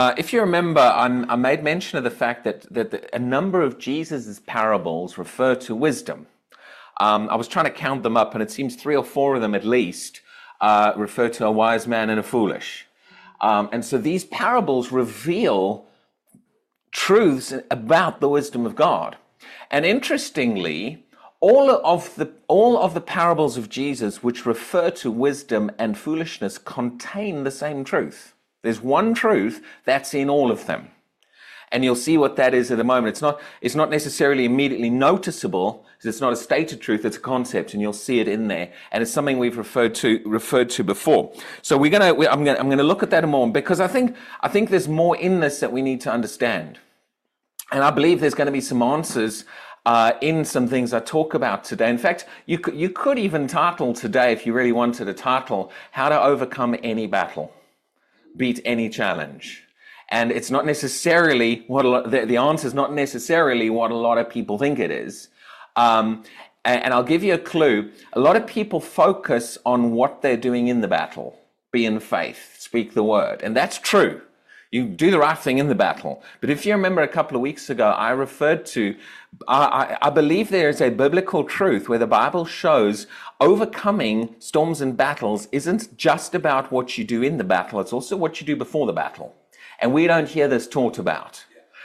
If you remember, I made mention of the fact that a number of Jesus' parables refer to wisdom. I was trying to count them up, and it seems 3 or 4 of them at least refer to a wise man and a foolish. And so these parables reveal truths about the wisdom of God. And interestingly, all of the parables of Jesus which refer to wisdom and foolishness contain the same truth. There's one truth that's in all of them. And you'll see what that is at a moment. It's not necessarily immediately noticeable, because it's not a stated truth, it's a concept, and you'll see it in there. And it's something we've referred to before. So I'm gonna look at that a moment, because I think there's more in this that we need to understand. And I believe there's going to be some answers in some things I talk about today. In fact, you could even title today, if you really wanted a title, How to Overcome Any Battle. Beat any challenge. And it's not necessarily the answer is not necessarily what a lot of people think it is. And I'll give you a clue. A lot of people focus on what they're doing in the battle. Be in faith, speak the word. And that's true. You do the right thing in the battle. But if you remember a couple of weeks ago, I referred to, I believe there is a biblical truth where the Bible shows overcoming storms and battles isn't just about what you do in the battle, it's also what you do before the battle. And we don't hear this taught about.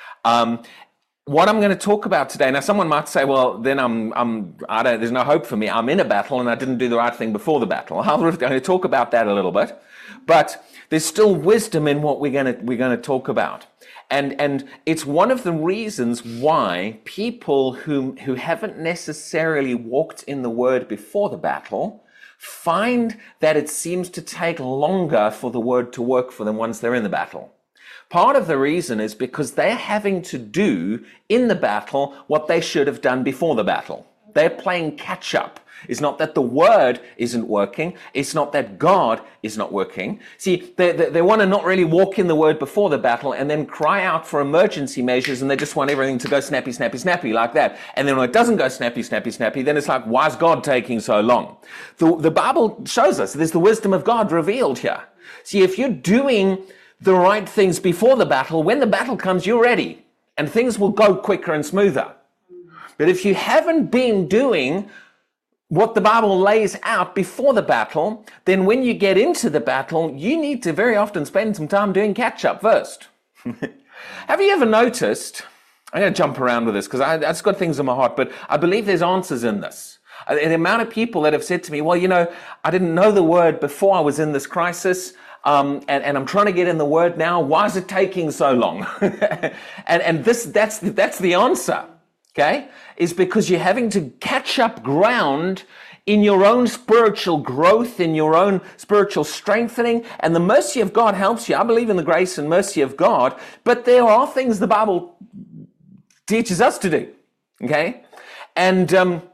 What I'm going to talk about today, now someone might say, well, then there's no hope for me. I'm in a battle and I didn't do the right thing before the battle. I'm going to talk about that a little bit. But there's still wisdom in what we're going to talk about. And it's one of the reasons why people who haven't necessarily walked in the word before the battle find that it seems to take longer for the word to work for them once they're in the battle. Part of the reason is because they're having to do in the battle what they should have done before the battle. They're playing catch up. It's not that the word isn't working. It's not that God is not working. See, they want to not really walk in the word before the battle and then cry out for emergency measures, and they just want everything to go snappy, snappy, snappy like that. And then when it doesn't go snappy, snappy, snappy, then it's like, why is God taking so long? The Bible shows us there's the wisdom of God revealed here. See, if you're doing the right things before the battle, when the battle comes, you're ready. And things will go quicker and smoother. But if you haven't been doing what the Bible lays out before the battle, then when you get into the battle, you need to very often spend some time doing catch-up first. Have you ever noticed, I'm going to jump around with this because I've just got things in my heart, but I believe there's answers in this. The amount of people that have said to me, well, I didn't know the word before I was in this crisis, and I'm trying to get in the word now. Why is it taking so long? and that's the answer. Okay, is because you're having to catch up ground in your own spiritual growth, in your own spiritual strengthening, and the mercy of God helps you. I believe in the grace and mercy of God, but there are things the Bible teaches us to do. Okay, and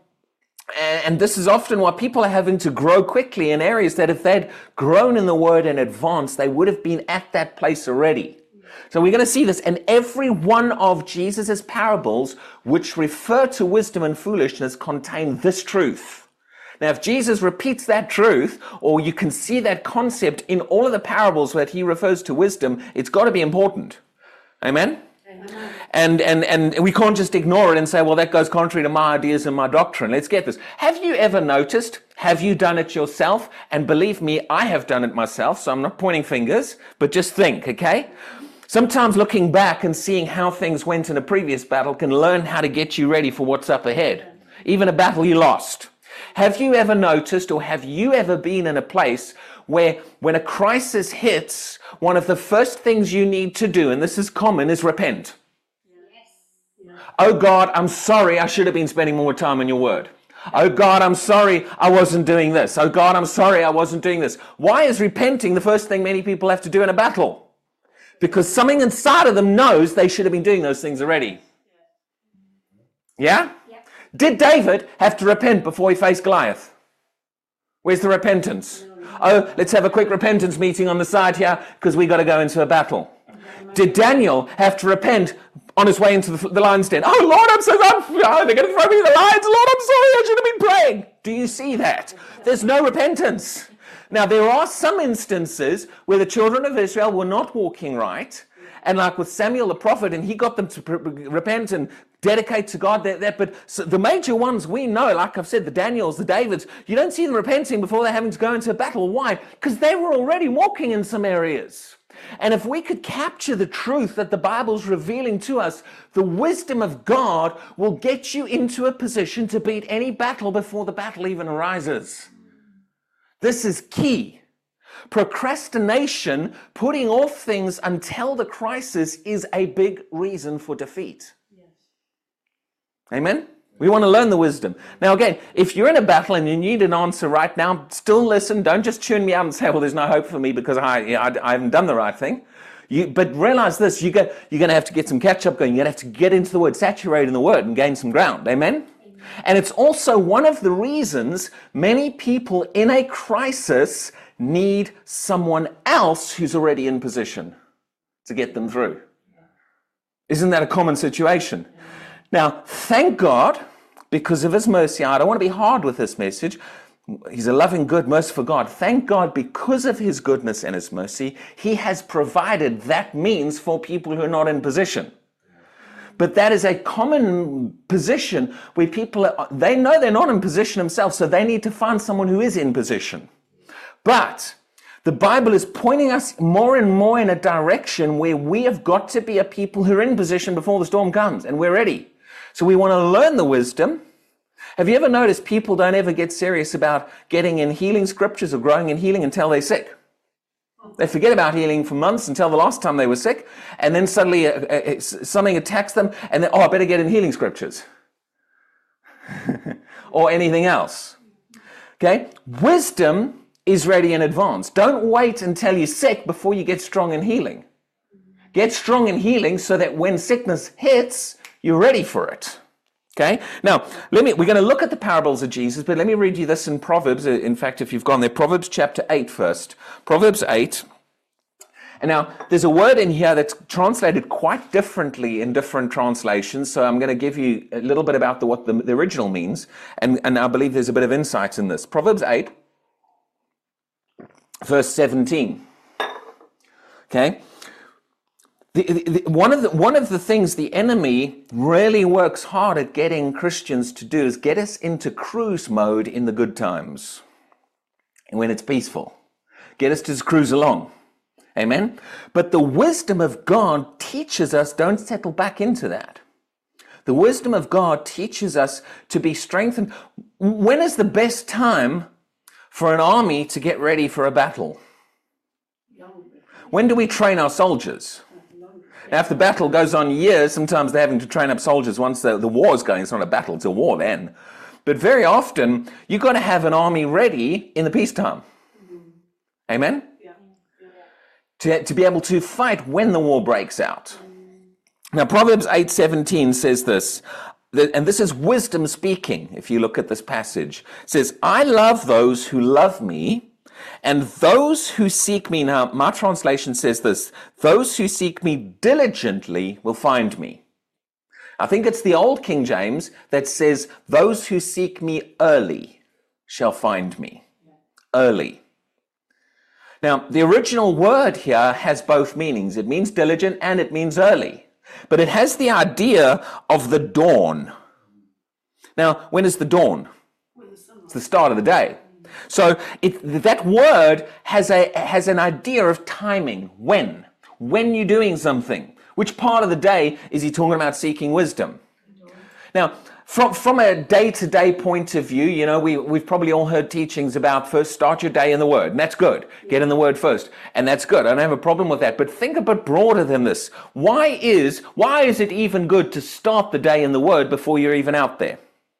this is often why people are having to grow quickly in areas that if they'd grown in the word in advance, they would have been at that place already. So we're going to see this, and every one of Jesus' parables which refer to wisdom and foolishness contain this truth. Now, if Jesus repeats that truth, or you can see that concept in all of the parables that he refers to wisdom, it's got to be important. Amen? Amen. And we can't just ignore it and say, well, that goes contrary to my ideas and my doctrine. Let's get this. Have you ever noticed, have you done it yourself? And believe me, I have done it myself, so I'm not pointing fingers, but just think, okay? Sometimes looking back and seeing how things went in a previous battle can learn how to get you ready for what's up ahead. Even a battle you lost. Have you ever noticed, or have you ever been in a place where when a crisis hits, one of the first things you need to do, and this is common, is repent? Yes. Oh God, I'm sorry, I should have been spending more time in your word. Oh God, I'm sorry I wasn't doing this. Oh God, I'm sorry I wasn't doing this. Why is repenting the first thing many people have to do in a battle? Because something inside of them knows they should have been doing those things already. Yeah? Yep. Did David have to repent before he faced Goliath? Where's the repentance? Oh, let's have a quick repentance meeting on the side here because we got to go into a battle. Did Daniel have to repent on his way into the lion's den? Oh, Lord, I'm so sorry. They're going to throw me in the lions. Lord, I'm sorry. I should have been praying. Do you see that? There's no repentance. Now, there are some instances where the children of Israel were not walking right, and like with Samuel the prophet, and he got them to repent and dedicate to God. But so the major ones we know, like I've said, the Daniels, the Davids, you don't see them repenting before they're having to go into a battle. Why? Because they were already walking in some areas. And if we could capture the truth that the Bible's revealing to us, the wisdom of God will get you into a position to beat any battle before the battle even arises. This is key. Procrastination, putting off things until the crisis, is a big reason for defeat. Yes. Amen? We want to learn the wisdom. Now again, if you're in a battle and you need an answer right now, still listen. Don't just tune me out and say, well, there's no hope for me because I haven't done the right thing. But realize this, you're going to have to get some catch-up going. You're going to have to get into the Word, saturate in the Word, and gain some ground. Amen? And it's also one of the reasons many people in a crisis need someone else who's already in position to get them through. Isn't that a common situation? Now, thank God, because of His mercy, I don't want to be hard with this message. He's a loving, good, merciful God. Thank God, because of His goodness and His mercy, He has provided that means for people who are not in position. But that is a common position where people, they know they're not in position themselves, so they need to find someone who is in position. But the Bible is pointing us more and more in a direction where we have got to be a people who are in position before the storm comes, and we're ready. So we want to learn the wisdom. Have you ever noticed people don't ever get serious about getting in healing scriptures or growing in healing until they're sick? They forget about healing for months until the last time they were sick, and then suddenly something attacks them, and then, I better get in healing scriptures. Or anything else. Okay? Wisdom is ready in advance. Don't wait until you're sick before you get strong in healing. Get strong in healing so that when sickness hits, you're ready for it. Okay? Now, we're going to look at the parables of Jesus, but let me read you this in Proverbs. In fact, if you've gone there, Proverbs chapter 8 first. Proverbs 8. And now, there's a word in here that's translated quite differently in different translations, so I'm going to give you a little bit about what the original means, and I believe there's a bit of insight in this. Proverbs 8, verse 17. Okay? One of the things the enemy really works hard at getting Christians to do is get us into cruise mode in the good times and when it's peaceful. Get us to cruise along. Amen? But the wisdom of God teaches us, don't settle back into that. The wisdom of God teaches us to be strengthened. When is the best time for an army to get ready for a battle? When do we train our soldiers? Now, if the battle goes on years, sometimes they're having to train up soldiers once the war's going. It's not a battle, it's a war then. But very often, you've got to have an army ready in the peacetime. Amen? Yeah. To be able to fight when the war breaks out. Now, Proverbs 8:17 says this, and this is wisdom speaking, if you look at this passage. It says, I love those who love me, and those who seek me, now my translation says this, those who seek me diligently will find me. I think it's the old King James that says, those who seek me early shall find me. Early. Now, the original word here has both meanings. It means diligent and it means early. But it has the idea of the dawn. Now, when is the dawn? It's the start of the day. So that word has an idea of timing. When you're doing something. Which part of the day is he talking about seeking wisdom? Now, from a day-to-day point of view, you know, we've probably all heard teachings about first start your day in the Word. And that's good. Get in the Word first. And that's good. I don't have a problem with that. But think a bit broader than this. Why is it even good to start the day in the Word before you're even out there?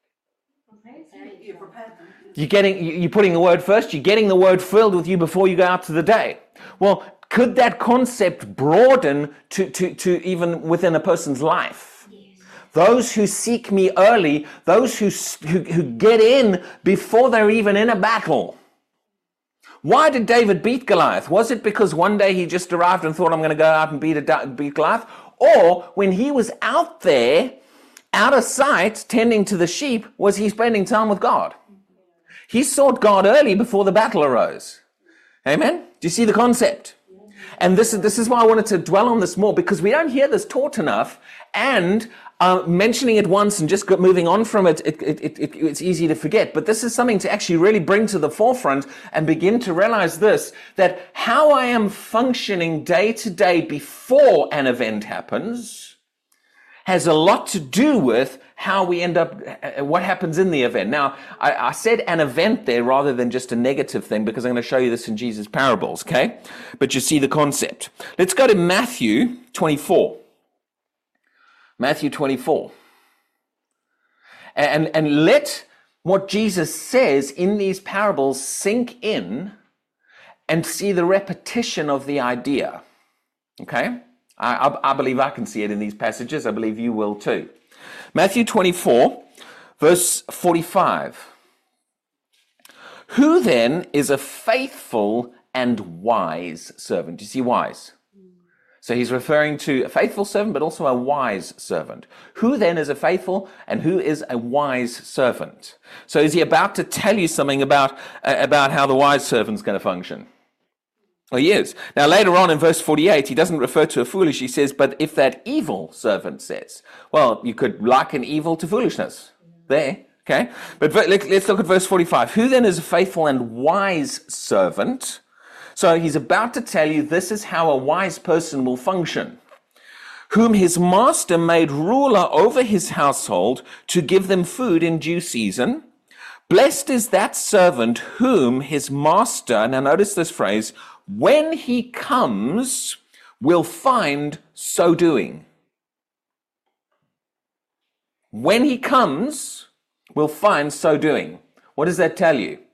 You're putting the Word first. You're getting the Word filled with you before you go out to the day. Well, could that concept broaden to even within a person's life? Yes. Those who seek me early, those who get in before they're even in a battle. Why did David beat Goliath? Was it because one day he just arrived and thought, I'm going to go out and beat Goliath? Or when he was out there, out of sight, tending to the sheep, was he spending time with God? He sought God early before the battle arose. Amen? Do you see the concept? And this is why I wanted to dwell on this more, because we don't hear this taught enough, and mentioning it once and just moving on from it, it's easy to forget. But this is something to actually really bring to the forefront and begin to realize this, that how I am functioning day to day before an event happens has a lot to do with how we end up, what happens in the event. Now, I said an event there rather than just a negative thing, because I'm going to show you this in Jesus' parables, okay? But you see the concept. Let's go to Matthew 24. Matthew 24. And let what Jesus says in these parables sink in and see the repetition of the idea. Okay? I believe I can see it in these passages. I believe you will too. Matthew 24, verse 45. Who then is a faithful and wise servant? Do you see wise? So he's referring to a faithful servant, but also a wise servant. Who then is a faithful and who is a wise servant? So is he about to tell you something about how the wise servant's going to function? Well, he is. Now, later on in verse 48, he doesn't refer to a foolish. He says, but if that evil servant says, well, you could liken evil to foolishness there, okay? But let's look at verse 45. Who then is a faithful and wise servant? So he's about to tell you this is how a wise person will function. Whom his master made ruler over his household to give them food in due season. Blessed is that servant whom his master, now notice this phrase, when he comes, will find so doing. When he comes, will find so doing. What does that tell you?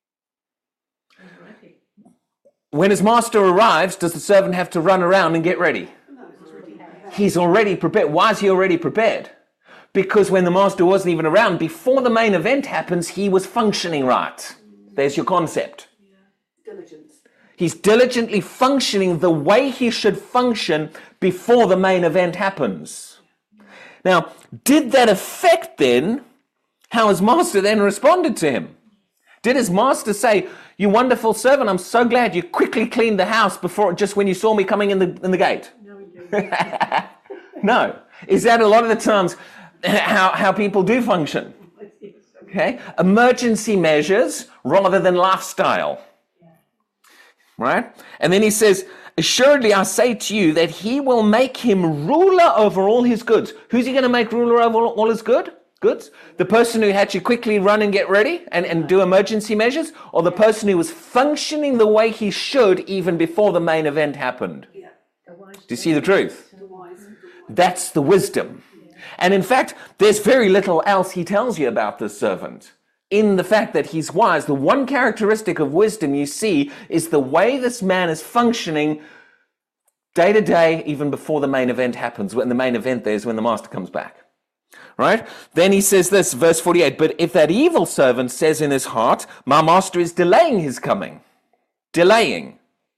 When his master arrives, does the servant have to run around and get ready? He's already prepared. Why is he already prepared? Because when the master wasn't even around, before the main event happens, he was functioning right. There's your concept. Diligence. He's diligently functioning the way he should function before the main event happens. Now, did that affect then how his master then responded to him? Did his master say, you wonderful servant, I'm so glad you quickly cleaned the house before, just when you saw me coming in the gate? No, we do. No. Is that a lot of the times how people do function? Okay? Emergency measures rather than lifestyle. Right? And then he says, assuredly I say to you that he will make him ruler over all his goods. Who's he going to make ruler over all his goods? The person who had to quickly run and get ready and do emergency measures, or the person who was functioning the way he should even before the main event happened? Yeah. Do you see the truth? The wise. That's the wisdom. And in fact, there's very little else he tells you about this servant. In the fact that he's wise, the one characteristic of wisdom you see is the way this man is functioning day to day, even before the main event happens. When the main event there is when the master comes back. Right? Then he says this, verse 48, but if that evil servant says in his heart, my master is delaying his coming. Delaying.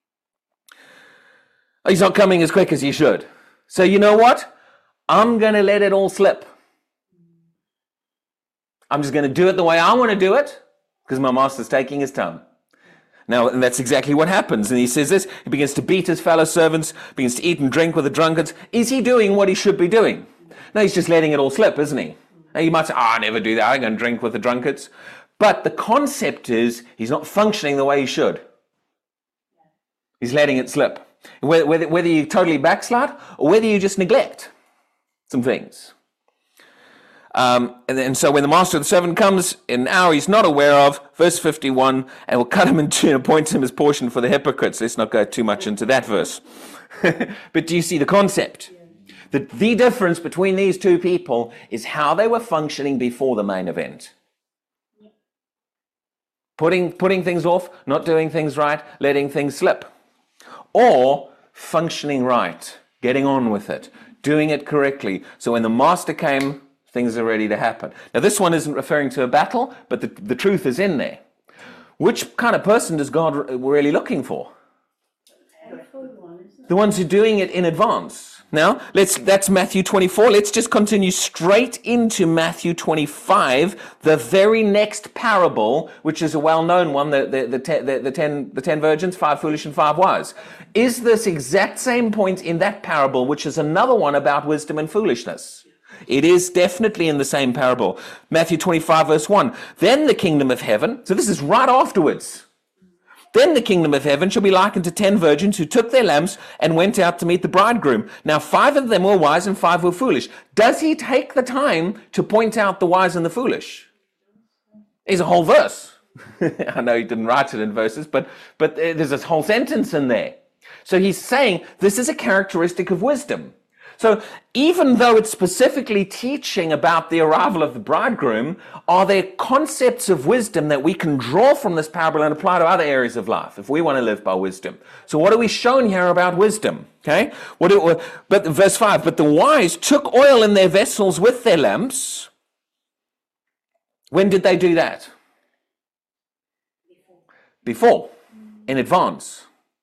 He's not coming as quick as he should. So you know what? I'm going to let it all slip. I'm just going to do it the way I want to do it because my master's taking his time. Now, and that's exactly what happens. And he says this, he begins to beat his fellow servants, begins to eat and drink with the drunkards. Is he doing what he should be doing? No, he's just letting it all slip, isn't he? Now, you might say, I never do that. I'm going to drink with the drunkards. But the concept is he's not functioning the way he should. He's letting it slip. Whether you totally backslide or whether you just neglect some things. And so when the master of the servant comes in an hour he's not aware of, verse 51, and will cut him in two and appoint him his portion for the hypocrites. Let's not go too much into that verse. But do you see the concept? The difference between these two people is how they were functioning before the main event. Putting things off, not doing things right, letting things slip. Or functioning right, getting on with it, doing it correctly. So when the master came, things are ready to happen. Now, this one isn't referring to a battle, but the truth is in there. Which kind of person is God really looking for? The ones who are doing it in advance. Now, that's Matthew 24. Let's just continue straight into Matthew 25, the very next parable, which is a well-known one, the 10 virgins, 5 foolish and 5 wise. Is this exact same point in that parable, which is another one about wisdom and foolishness? It is definitely in the same parable. Matthew 25, verse 1. Then the kingdom of heaven, so this is right afterwards. Then the kingdom of heaven shall be likened to 10 virgins who took their lamps and went out to meet the bridegroom. Now 5 of them were wise and 5 were foolish. Does he take the time to point out the wise and the foolish? There's a whole verse. I know he didn't write it in verses, but there's this whole sentence in there. So he's saying this is a characteristic of wisdom. So even though it's specifically teaching about the arrival of the bridegroom, are there concepts of wisdom that we can draw from this parable and apply to other areas of life if we want to live by wisdom? So what are we shown here about wisdom? Okay, but verse 5, but the wise took oil in their vessels with their lamps. When did they do that? Before, in advance.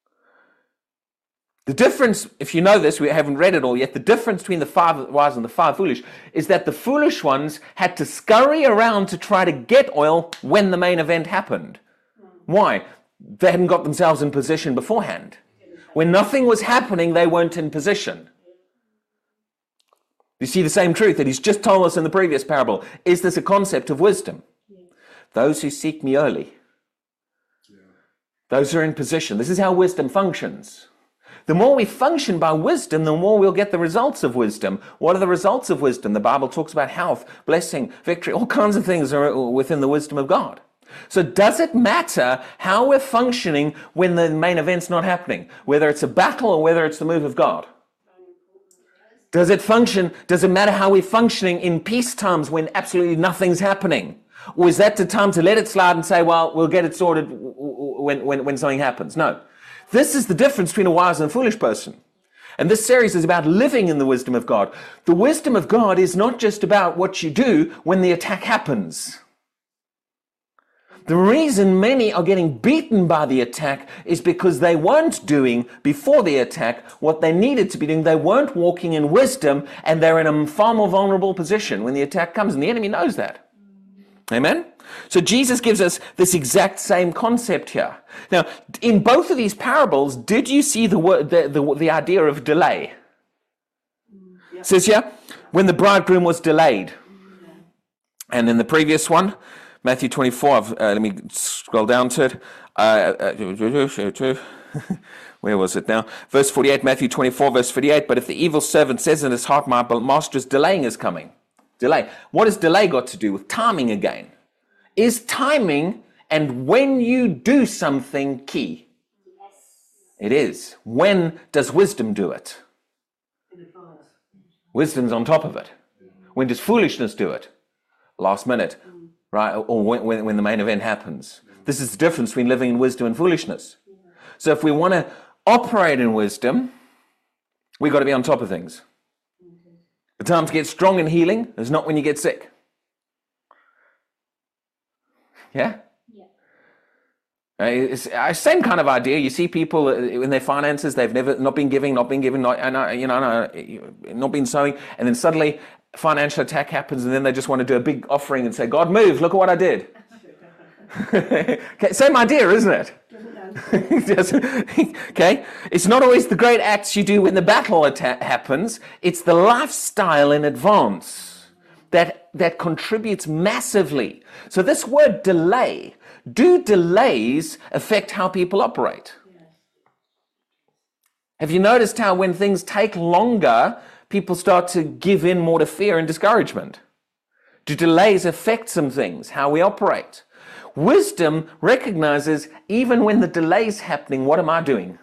The difference, if you know this, we haven't read it all yet, the difference between the 5 wise and the 5 foolish is that the foolish ones had to scurry around to try to get oil when the main event happened. Why? They hadn't got themselves in position beforehand. When nothing was happening, they weren't in position. You see the same truth that he's just told us in the previous parable. Is this a concept of wisdom? Those who seek me early. Those who are in position. This is how wisdom functions. The more we function by wisdom, the more we'll get the results of wisdom. What are the results of wisdom? The Bible talks about health, blessing, victory, all kinds of things are within the wisdom of God. So does it matter how we're functioning when the main event's not happening? Whether it's a battle or whether it's the move of God? Does it matter how we're functioning in peace times when absolutely nothing's happening? Or is that the time to let it slide and say, well, we'll get it sorted when something happens? No. This is the difference between a wise and a foolish person. And this series is about living in the wisdom of God. The wisdom of God is not just about what you do when the attack happens. The reason many are getting beaten by the attack is because they weren't doing, before the attack, what they needed to be doing. They weren't walking in wisdom, and they're in a far more vulnerable position when the attack comes, and the enemy knows that. Amen? So Jesus gives us this exact same concept here. Now, in both of these parables, did you see the idea of delay? Yeah. It says here, when the bridegroom was delayed. Yeah. And in the previous one, Matthew 24, let me scroll down to it. Where was it now? Verse 48, Matthew 24, verse 48. But if the evil servant says in his heart, my master is delaying his coming. Delay. What has delay got to do with timing again? Is timing and when you do something key? Yes. It is. When does wisdom do it? In advance. Wisdom's on top of it. When does foolishness do it? Last minute, right? Or when the main event happens. This is the difference between living in wisdom and foolishness. So if we want to operate in wisdom, we've got to be on top of things. The time to get strong in healing is not when you get sick. Yeah? It's same kind of idea. You see people in their finances, they've not been giving, not been sowing, and then suddenly a financial attack happens, and then they just want to do a big offering and say, God, move, look at what I did. Okay, same idea, isn't it? Okay, it's not always the great acts you do when the battle happens. It's the lifestyle in advance that contributes massively. So this word delay, do delays affect how people operate? Yes. Have you noticed how when things take longer, people start to give in more to fear and discouragement? Do delays affect some things, how we operate? Wisdom recognizes even when the delay's happening, what am I doing?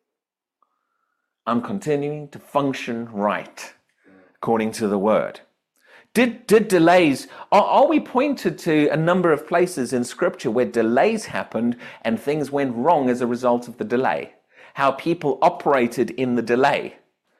I'm continuing to function right, according to the word. Did delays, are we pointed to a number of places in Scripture where delays happened and things went wrong as a result of the delay? How people operated in the delay?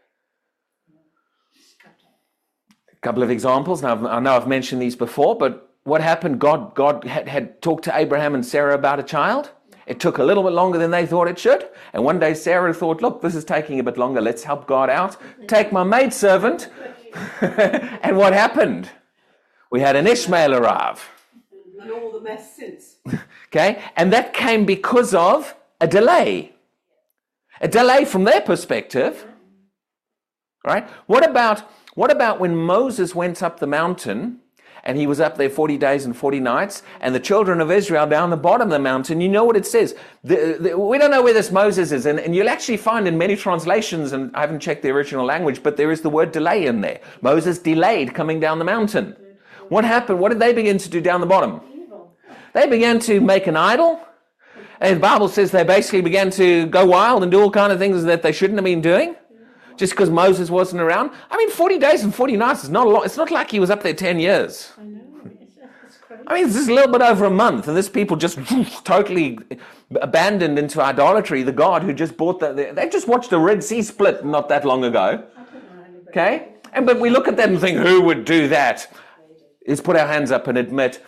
A couple of examples. Now, I know I've mentioned these before, but what happened? God had talked to Abraham and Sarah about a child. It took a little bit longer than they thought it should. And one day Sarah thought, look, this is taking a bit longer. Let's help God out. Take my maidservant. And what happened? We had an Ishmael arrive. And all the mess since. Okay? And that came because of a delay. A delay from their perspective. Right? What about when Moses went up the mountain and he was up there 40 days and 40 nights, and the children of Israel down the bottom of the mountain? You know what it says. We don't know where this Moses is, and you'll actually find in many translations, and I haven't checked the original language, but there is the word delay in there. Moses delayed coming down the mountain. What happened? What did they begin to do down the bottom? They began to make an idol. And the Bible says they basically began to go wild and do all kinds of things that they shouldn't have been doing. Just because Moses wasn't around. I mean, 40 days and 40 nights is not a lot. It's not like he was up there 10 years. I know, it's crazy. I mean, this is a little bit over a month, and this people just totally abandoned into idolatry the God who just bought they just watched the Red Sea split not that long ago. Okay? But we look at that and think, who would do that? Let's put our hands up and admit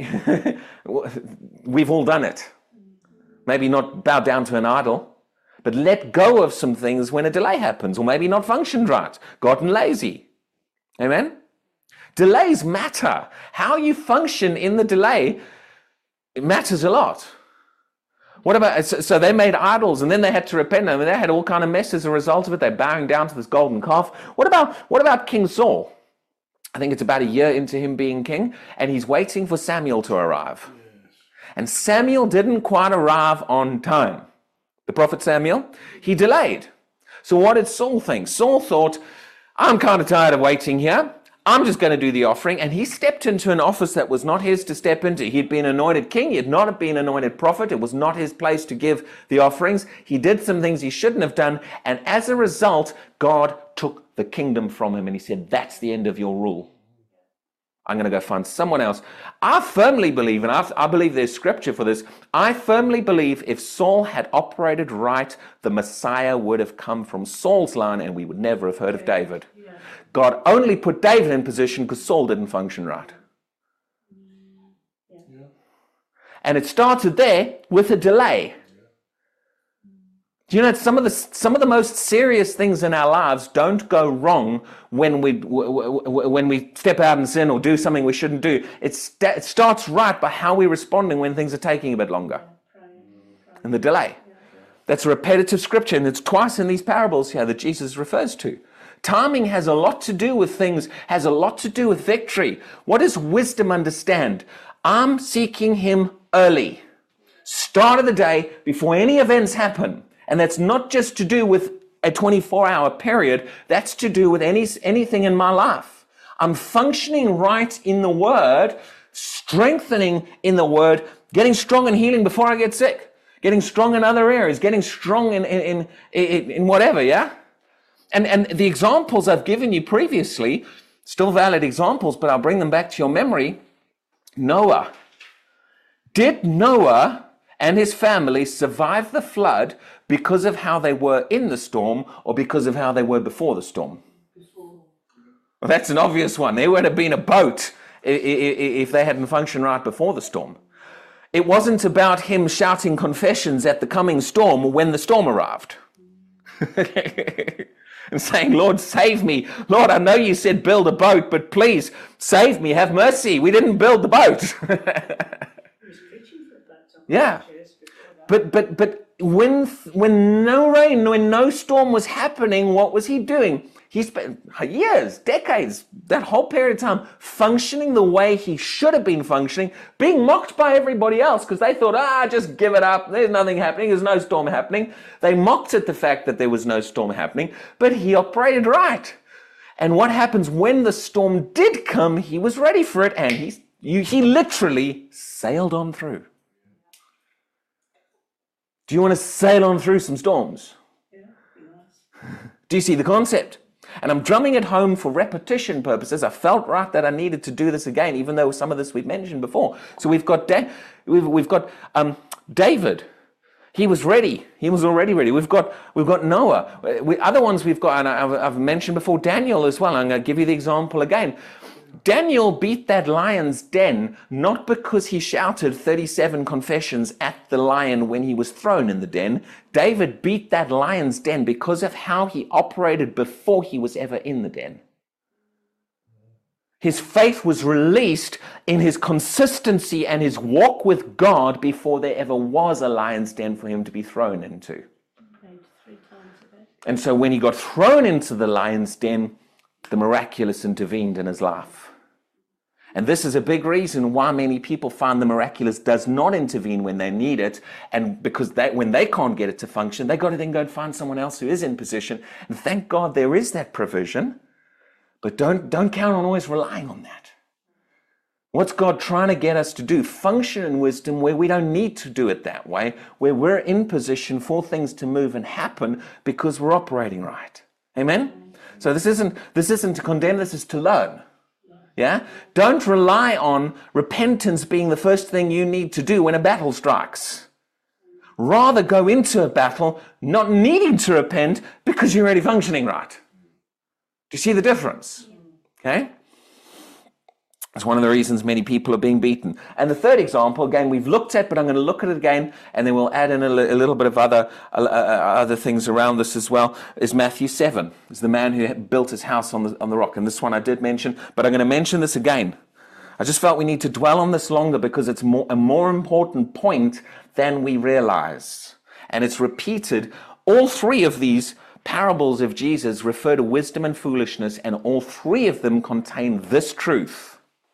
we've all done it. Maybe not bow down to an idol, but let go of some things when a delay happens, or maybe not functioned right, gotten lazy. Amen? Delays matter. How you function in the delay, it matters a lot. What about, so they made idols and then they had to repent. I mean, they had all kind of mess as a result of it. They're bowing down to this golden calf. What about King Saul? I think it's about a year into him being king, and he's waiting for Samuel to arrive. Yes. And Samuel didn't quite arrive on time. The prophet Samuel, he delayed. So what did Saul think? Saul thought, I'm kind of tired of waiting here. I'm just going to do the offering. And he stepped into an office that was not his to step into. He'd been anointed king. He had not been anointed prophet. It was not his place to give the offerings. He did some things he shouldn't have done. And as a result, God took the kingdom from him. And he said, that's the end of your rule. I'm going to go find someone else. I firmly believe, and I believe there's scripture for this, I firmly believe if Saul had operated right, the Messiah would have come from Saul's line and we would never have heard of David. Yeah. God only put David in position because Saul didn't function right. Yeah. And it started there with a delay. Do you know some of the most serious things in our lives don't go wrong when we step out and sin or do something we shouldn't do. It starts right by how we're responding when things are taking a bit longer. And the delay. That's a repetitive scripture, and it's twice in these parables here that Jesus refers to. Timing has a lot to do with things, has a lot to do with victory. What does wisdom understand? I'm seeking him early. Start of the day, before any events happen. And that's not just to do with a 24-hour period. That's to do with anything in my life. I'm functioning right in the Word, strengthening in the Word, getting strong in healing before I get sick, getting strong in other areas, getting strong in whatever, yeah? And the examples I've given you previously, still valid examples, but I'll bring them back to your memory. Noah. Did Noah and his family survive the flood because of how they were in the storm or because of how they were before the storm? Well, that's an obvious one. There would have been a boat if they hadn't functioned right before the storm. It wasn't about him shouting confessions at the coming storm when the storm arrived. And saying, Lord, save me. Lord, I know you said build a boat, but please save me. Have mercy. We didn't build the boat. Yeah. But when no rain, when no storm was happening, what was he doing? He spent years, decades, that whole period of time functioning the way he should have been functioning, being mocked by everybody else because they thought, just give it up. There's nothing happening. There's no storm happening. They mocked at the fact that there was no storm happening, but he operated right. And what happens when the storm did come, he was ready for it, and he literally sailed on through. Do you want to sail on through some storms? Yeah, nice. Do you see the concept? And I'm drumming it home for repetition purposes. I felt right that I needed to do this again, even though some of this we've mentioned before. So we've got David. He was ready. He was already ready. We've got Noah. Other ones we've got, and I've mentioned before, Daniel as well. I'm going to give you the example again. Daniel beat that lion's den not because he shouted 37 confessions at the lion when he was thrown in the den. David beat that lion's den because of how he operated before he was ever in the den. His faith was released in his consistency and his walk with God before there ever was a lion's den for him to be thrown into. Prayed 3 times a day. And so when he got thrown into the lion's den, the miraculous intervened in his life. And this is a big reason why many people find the miraculous does not intervene when they need it. And because when they can't get it to function, they got to then go and find someone else who is in position. And thank God there is that provision. But don't count on always relying on that. What's God trying to get us to do? Function in wisdom where we don't need to do it that way, where we're in position for things to move and happen because we're operating right. Amen? So this isn't to condemn, this is to learn. Yeah? Don't rely on repentance being the first thing you need to do when a battle strikes. Rather go into a battle not needing to repent because you're already functioning right. Do you see the difference? Okay? That's one of the reasons many people are being beaten. And the third example, again, we've looked at, but I'm going to look at it again, and then we'll add in a little bit of other things around this as well, is Matthew 7. It's the man who built his house on the rock. And this one I did mention, but I'm going to mention this again. I just felt we need to dwell on this longer because it's a more important point than we realize. And it's repeated. All 3 of these parables of Jesus refer to wisdom and foolishness, and all 3 of them contain this truth.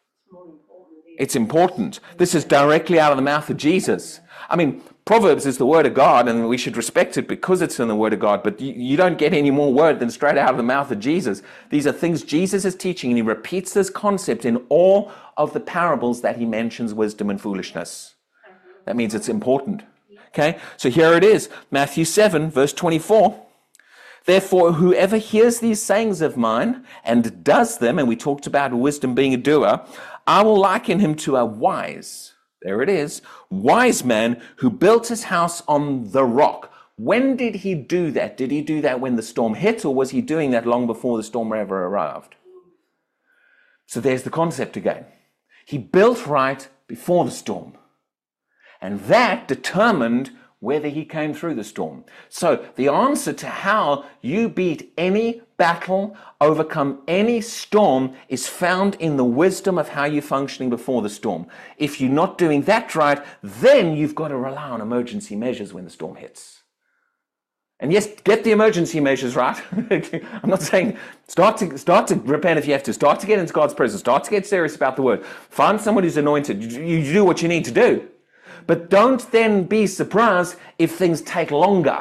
It's important. This is directly out of the mouth of Jesus. I mean, Proverbs is the word of God, and we should respect it because it's in the word of God, but you don't get any more word than straight out of the mouth of Jesus. These are things Jesus is teaching, and he repeats this concept in all of the parables that he mentions wisdom and foolishness. That means it's important. Okay, so here it is, Matthew 7, verse 24. Therefore, whoever hears these sayings of mine and does them, and we talked about wisdom being a doer, I will liken him to a wise, there it is, wise man who built his house on the rock. When did he do that? Did he do that when the storm hit, or was he doing that long before the storm ever arrived? So there's the concept again. He built right before the storm. And that determined whether he came through the storm. So the answer to how you beat any battle, overcome any storm, is found in the wisdom of how you're functioning before the storm. If you're not doing that right, then you've got to rely on emergency measures when the storm hits. And yes, get the emergency measures right. I'm not saying start to repent if you have to. Start to get into God's presence. Start to get serious about the word. Find someone who's anointed. You do what you need to do. But don't then be surprised if things take longer.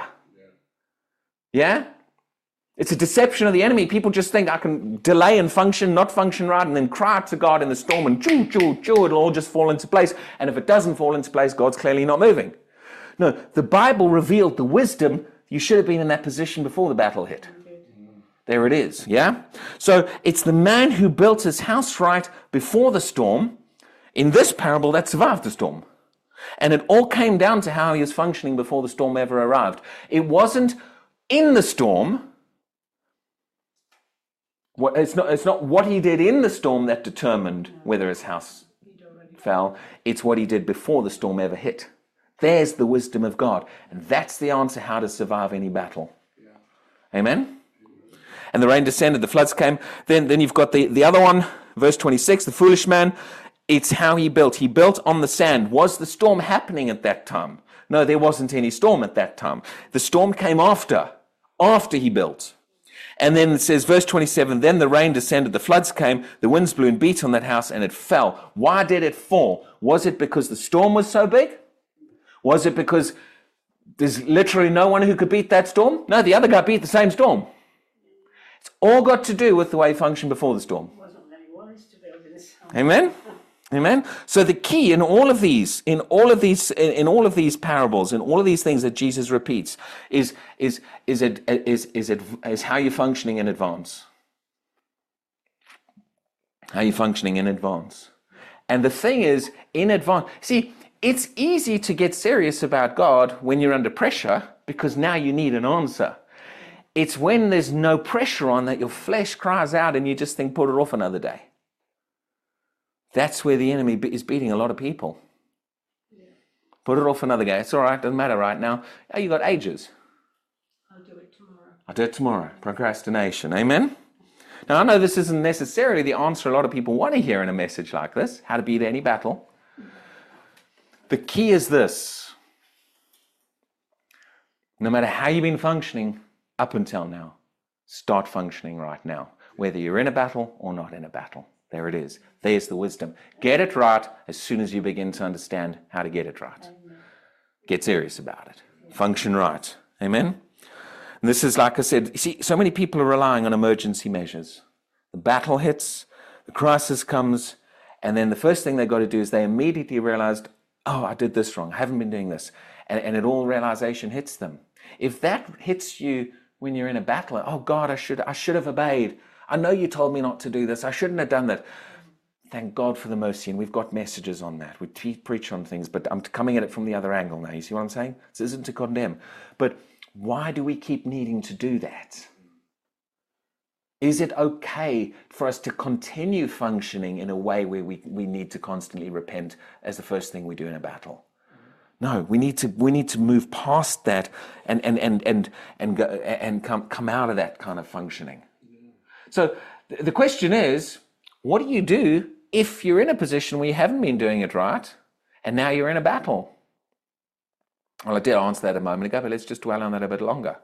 Yeah? It's a deception of the enemy. People just think I can delay and function, not function right, and then cry to God in the storm and it'll all just fall into place. And if it doesn't fall into place, God's clearly not moving. No, the Bible revealed the wisdom. You should have been in that position before the battle hit. There it is, yeah? So it's the man who built his house right before the storm, in this parable, that survived the storm. And it all came down to how he was functioning before the storm ever arrived. It wasn't in the storm. It's not what he did in the storm that determined whether his house fell. It's what he did before the storm ever hit. There's the wisdom of God. And that's the answer how to survive any battle. Yeah. Amen? And the rain descended, the floods came. Then you've got the other one, verse 26, the foolish man. It's how he built. He built on the sand. Was the storm happening at that time? No, there wasn't any storm at that time. The storm came after he built. And then it says, verse 27, then the rain descended, the floods came, the winds blew and beat on that house, and it fell. Why did it fall? Was it because the storm was so big? Was it because there's literally no one who could beat that storm? No, the other guy beat the same storm. It's all got to do with the way he functioned before the storm. Wasn't very wise to build this house. Amen? Amen. So the key in all of these parables, in all of these things that Jesus repeats, is how you're functioning in advance. How you're functioning in advance. And the thing is, in advance, see, it's easy to get serious about God when you're under pressure because now you need an answer. It's when there's no pressure on that your flesh cries out and you just think, put it off another day. That's where the enemy is beating a lot of people. Put it off another day. It's all right, doesn't matter right now. Oh, you got ages. I'll do it tomorrow. I'll do it tomorrow. Procrastination. Amen? Now, I know this isn't necessarily the answer a lot of people want to hear in a message like this, how to beat any battle. The key is this. No matter how you've been functioning up until now, start functioning right now, whether you're in a battle or not in a battle. There it is. There's the wisdom. Get it right as soon as you begin to understand how to get it right. Get serious about it. Function right. Amen? And this is, like I said, you see, so many people are relying on emergency measures. The battle hits, the crisis comes, and then the first thing they've got to do is they immediately realized, oh, I did this wrong. I haven't been doing this. And it all realization hits them. If that hits you when you're in a battle, oh God, I should have obeyed. I know you told me not to do this. I shouldn't have done that. Thank God for the mercy, and we've got messages on that. We preach on things, but I'm coming at it from the other angle now. You see what I'm saying? This isn't to condemn. But why do we keep needing to do that? Is it okay for us to continue functioning in a way where we need to constantly repent as the first thing we do in a battle? No, we need to move past that and come out of that kind of functioning. So the question is, what do you do if you're in a position where you haven't been doing it right and now you're in a battle? Well, I did answer that a moment ago, but let's just dwell on that a bit longer.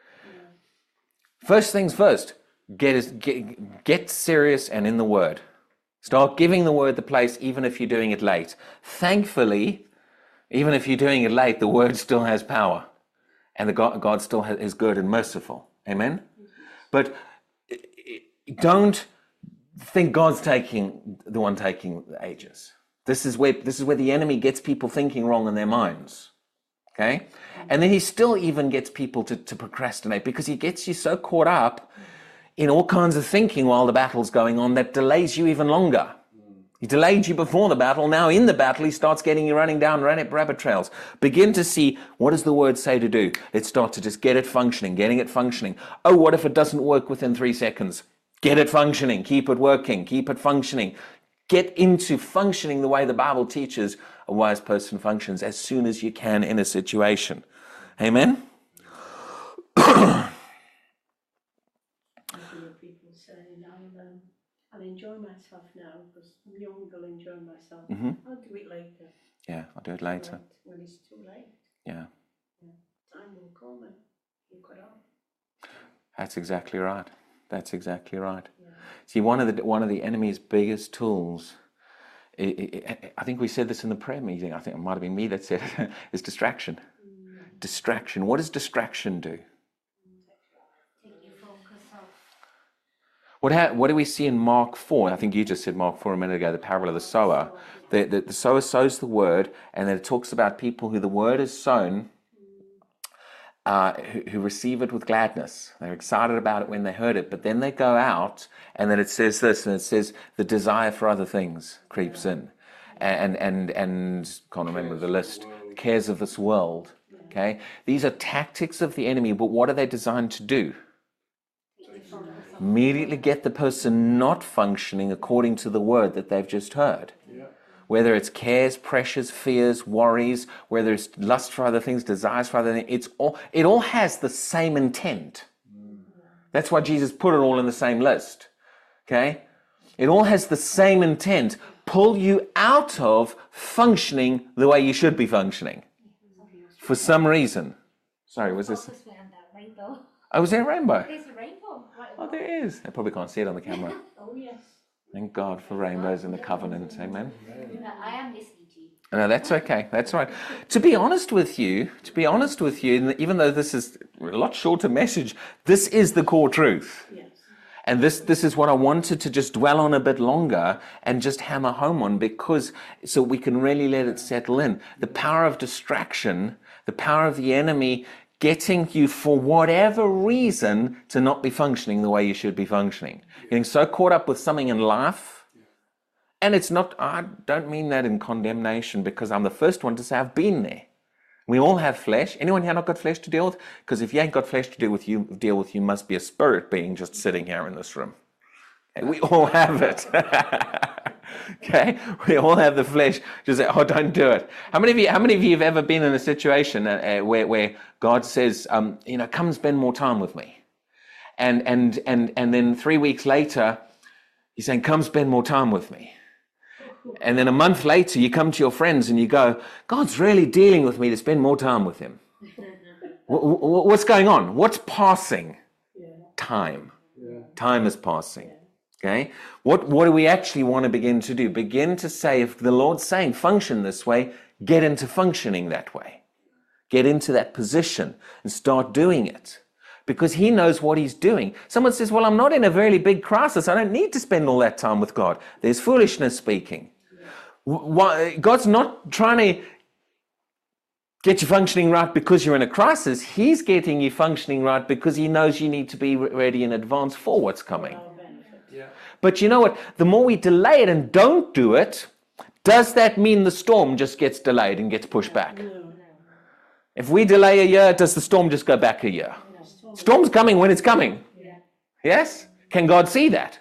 First things first, get serious and in the Word. Start giving the Word the place, even if you're doing it late. Thankfully, even if you're doing it late, the Word still has power, and God still is good and merciful. Amen? But don't think God's taking the ages. This is where the enemy gets people thinking wrong in their minds. Okay? And then he still even gets people to procrastinate, because he gets you so caught up in all kinds of thinking while the battle's going on that delays you even longer. He delayed you before the battle. Now in the battle, he starts getting you running down rabbit trails. Begin to see, what does the Word say to do? Let's start to just get it functioning, getting it functioning. Oh, what if it doesn't work within 3 seconds? Get it functioning, keep it working, keep it functioning. Get into functioning the way the Bible teaches a wise person functions as soon as you can in a situation. Amen? I hear people saying, I'll enjoy myself now because I'm young, I'll enjoy myself. I'll do it later. Yeah, I'll do it later. When it's too late. Yeah. Time will come and you cut off. That's exactly right. That's exactly right. Yeah. See, one of the enemy's biggest tools, I think we said this in the prayer meeting, I think it might have been me that said it, is distraction. Distraction. What does distraction do? Take your focus off. What do we see in Mark 4? I think you just said Mark 4 a minute ago, the parable of the sower. The sower sows the word, and then it talks about people who the word is sown, who receive it with gladness. They're excited about it when they heard it, but then they go out, and then it says this, and it says the desire for other things creeps in, and can't remember the list, cares of this world. Okay, these are tactics of the enemy, but what are they designed to do? Immediately get the person not functioning according to the word that they've just heard. Whether it's cares, pressures, fears, worries, whether it's lust for other things, desires for other things, it all has the same intent. That's why Jesus put it all in the same list. Okay? It all has the same intent. Pull you out of functioning the way you should be functioning. For some reason. Sorry, was this? Oh, was there a rainbow? There's a rainbow. Oh, there is. I probably can't see it on the camera. Oh, yes. Thank God for rainbows in the covenant. Amen. I am listening to you. No, that's okay. That's right. To be honest with you, even though this is a lot shorter message, this is the core truth. Yes. And this is what I wanted to just dwell on a bit longer and just hammer home on, because so we can really let it settle in. The power of distraction, the power of the enemy getting you for whatever reason to not be functioning the way you should be functioning. Getting so caught up with something in life. And it's not, I don't mean that in condemnation, because I'm the first one to say I've been there. We all have flesh. Anyone here not got flesh to deal with? Because if you ain't got flesh to deal with, you must be a spirit being just sitting here in this room. Okay, we all have it. Okay, we all have the flesh. Just say, "Oh, don't do it." How many of you have ever been in a situation where God says, "Come spend more time with me," and then 3 weeks later, He's saying, "Come spend more time with me." And then a month later, you come to your friends and you go, "God's really dealing with me to spend more time with Him." What's going on? What's passing? Time. Time is passing. Okay? What do we actually want to begin to do? Begin to say, if the Lord's saying function this way, get into functioning that way. Get into that position and start doing it. Because He knows what He's doing. Someone says, "Well, I'm not in a very big crisis. I don't need to spend all that time with God." There's foolishness speaking. God's not trying to get you functioning right because you're in a crisis. He's getting you functioning right because He knows you need to be ready in advance for what's coming. But you know what? The more we delay it and don't do it, does that mean the storm just gets delayed and gets pushed back? If we delay a year, does the storm just go back a year? Storm's coming when it's coming. Yes? Can God see that?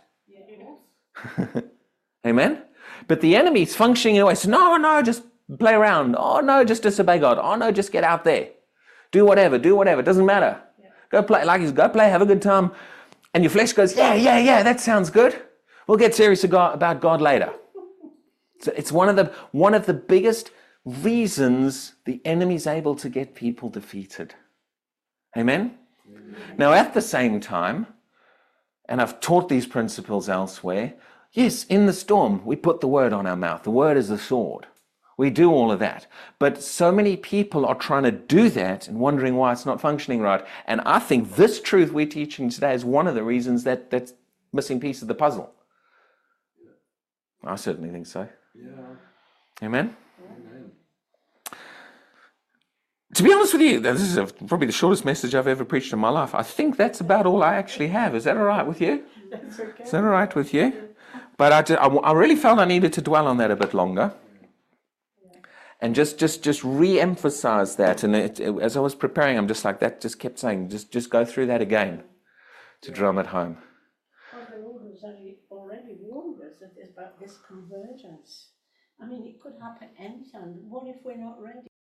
Amen? But the enemy's functioning in a way, so no, just play around. Oh, no, just disobey God. Oh, no, just get out there. Do whatever. Doesn't matter. Go play, have a good time. And your flesh goes, yeah, that sounds good. We'll get serious about God later. So it's one of the biggest reasons the enemy's able to get people defeated. Amen? Now, at the same time, and I've taught these principles elsewhere, yes, in the storm, we put the word on our mouth. The word is a sword. We do all of that. But so many people are trying to do that and wondering why it's not functioning right. And I think this truth we're teaching today is one of the reasons that's missing piece of the puzzle. I certainly think so. Yeah. Amen? Amen. To be honest with you, this is probably the shortest message I've ever preached in my life. I think that's about all I actually have. Is that all right with you? That's okay. Is that all right with you? But I really felt I needed to dwell on that a bit longer. And just re-emphasize that. And as I was preparing, I'm just like, that just kept saying, just go through that again to drum it home. Well, the Lord has already warned us about this convergence. I mean, it could happen anytime. What if we're not ready?